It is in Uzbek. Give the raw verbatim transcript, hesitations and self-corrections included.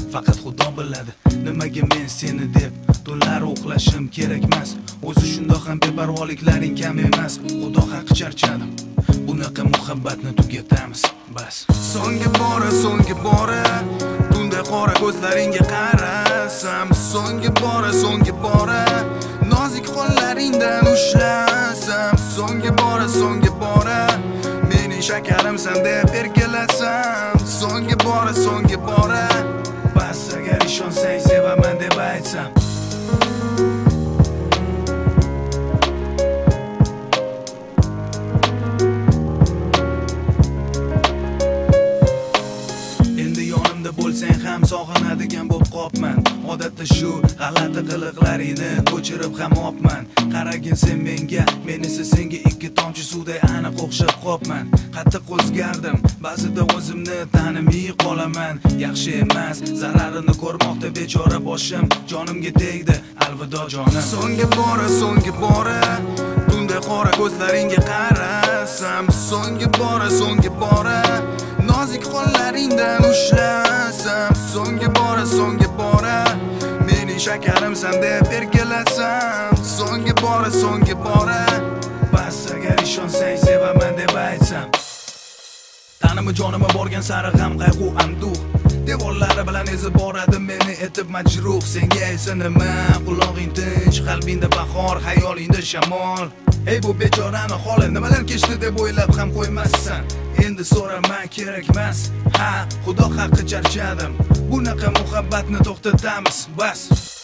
faqat Xudo biladi nimaga men seni deb tunlar uxlashim kerak emas. O'zi shundoq ham beparvoliklaring kam emas. Xudo haqqi charchadim, bunaqa muhabbatni tugatamiz bas. So'nggi bora, so'nggi bora tunda qora ko'zlaringga qarasam, so'nggi bora, so'nggi bora nozik qo'llaringdan ushlasam, so'nggi bora, so'nggi bora mening shakarimsan deb erkalasam, so'nggi bora, so'nggi bora bas. Agar ishonsang sevaman deb aytsam, bo'lsang ham sog'inadigan bo'lib qopman. Odatda shu g'alati qiliqlaringni ko'chirib ham opman. Qaragin sen menga, men esa senga ikki tomchi suvday aniq o'xshab qopman. Qattiq o'zgardim, ba'zida o'zimni tanimay qolaman. Yaxshi emas, zararini ko'rmoqda bechora boshim jonimga tegdi. Alvido jonim. So'nggi bora, so'nggi bora tunda qora ko'zlaringga qarasam, so'nggi bora, so'nggi bora nozik qo'llaringdan ushlasam, so'nggi bora, so'nggi bora mening shakarimsan deb erkalasam, so'nggi bora, so'nggi bora bas. Agar ishonsang sevaman deb aytsam, tanimi jonimga borgan sari g'am qayg'u anduh devorlari bilan ezib boradi meni etib majruh. Senga esa nima? Qulog'ing tinch, qalbingda bahor, xayolingda shamol. Ey bu bechorani holi nimalar kechdi deb o'ylab ham qo'ymassan. Endi so'rama, kerak emas. Ha, Xudo haqqi charchadim, bunaqa muhabbatni to'xtatamiz bas.